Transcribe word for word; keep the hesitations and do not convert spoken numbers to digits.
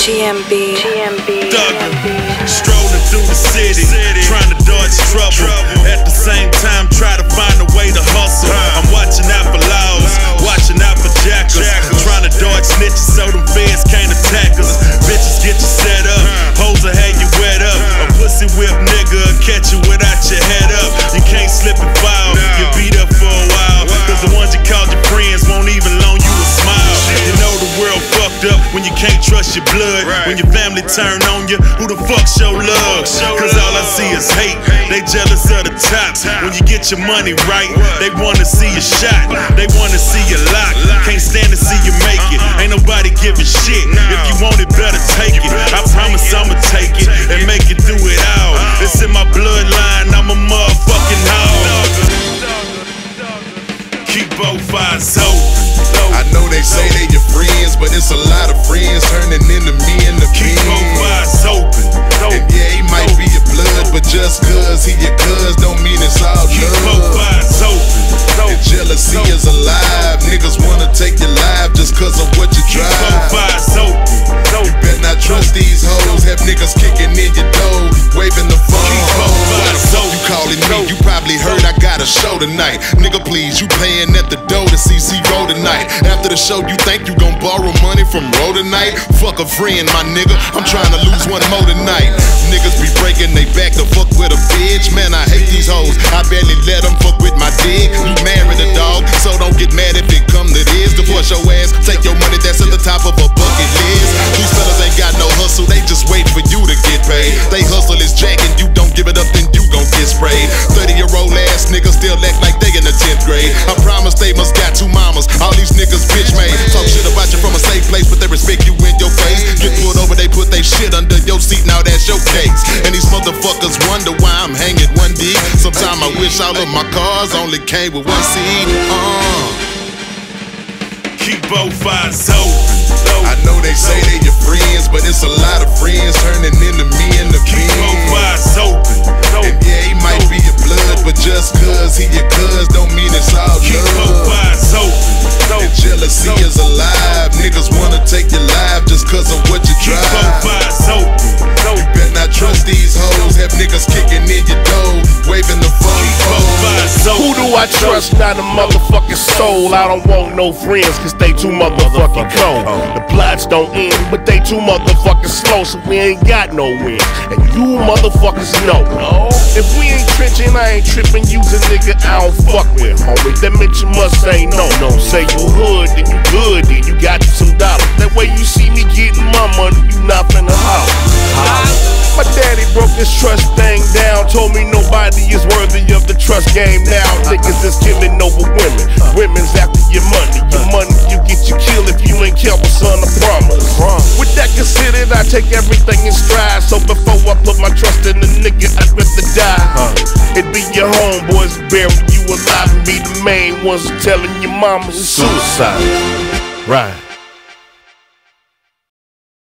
G M B. G M B. Thuggin', strolling through the city, trying to dodge trouble. At the same time, try to find a way to hustle. I'm watching out for laws, watching out for jackers. Trying to dodge snitches so them feds can't attack us. Bitches get you set up, hoes will have you wet up. A pussy whip nigga will catch you without your head up. You can't slip and fall, you beat up for a while. Cause the ones you called your friends won't even loan you a smile. You know the world fucked up when you can't trust your blood. When your family turn on you, who the fuck show love? Cause all I see is hate, they jealous of the top. When you get your money right, they wanna see you shot. They wanna see you locked, can't stand to see you make it. Ain't nobody giving shit, if you want it better take it. I promise I'ma take it and make it through it all. It's in my bloodline, I'm a motherfucking hog. Keep both eyes open. I know they say they your friends, but it's a lot of friends turning into me and the Keep both eyes open. And yeah, he might be your blood, but just cause he your cuz don't mean it's all Keep both love. eyes open. And jealousy is alive. Niggas wanna take your life just cause of what you Keep drive. both eyes open. You better not trust these hoes. Have niggas kicking in your door, waving the phone. You calling me, you probably heard I got a show tonight. Nigga, please, you playing at the door to see C Roll tonight. After the show, you think you gon' borrow money from Roll tonight? Fuck a friend, my nigga, I'm trying to lose one more tonight. Niggas be breaking they back to fuck with a bitch. Man, I hate these hoes, I barely let them fuck with my dick. You married a dog, so don't get mad if it come to this. Divorce your ass, take your money that's at the top of a bucket list. These fellas ain't got no hustle, they just wait for you to get paid. They hustle is jack and you don't give it up, then you gon' get sprayed. thirty year old ass niggas still act like they in the tenth grade. I promise they must got two mamas, all these niggas bitch made. Talk shit about you from a safe place, but they respect you in your face. Get pulled over, they put they shit under your seat, now that's your case. And these motherfuckers wonder why I'm hanging one D. Sometimes I wish all of my cars only came with one seat. Uh. Keep both eyes open. I know they say they your friends, but it's a lot of friends turning into me and the Keep both eyes open. And yeah, he might be your blood, but just cause he your cuz don't mean it's all Keep both love. eyes open. And jealousy is alive. Niggas wanna take your life just cause of what you Keep drive. both eyes open. You better not trust these hoes. Have niggas kicking in your door, waving the phone. Keep both eyes open. Who do I trust? Not a motherfucking soul. I don't want no friends, cause they too motherfucking cold. The plots don't end, but they too motherfucking slow, so we ain't got no win. And you motherfuckers know. If we ain't trenching, I ain't tripping. Use a nigga I don't fuck with, homie. That meant you must say no. Don't say you hood, then you good, then you got you some dollars. That way you see me getting my money, you not finna holler. My daddy broke this trust thing down, told me nobody is worthy of the trust game now. Niggas is killing over women, women's after your money. Your money you get you killed if you ain't careful, son, I promise. With that considered, I take everything in stride. So before I put my trust in a nigga, I'd rather die. It be your homeboys burying you alive and be the main ones telling your mama it's suicide. Right.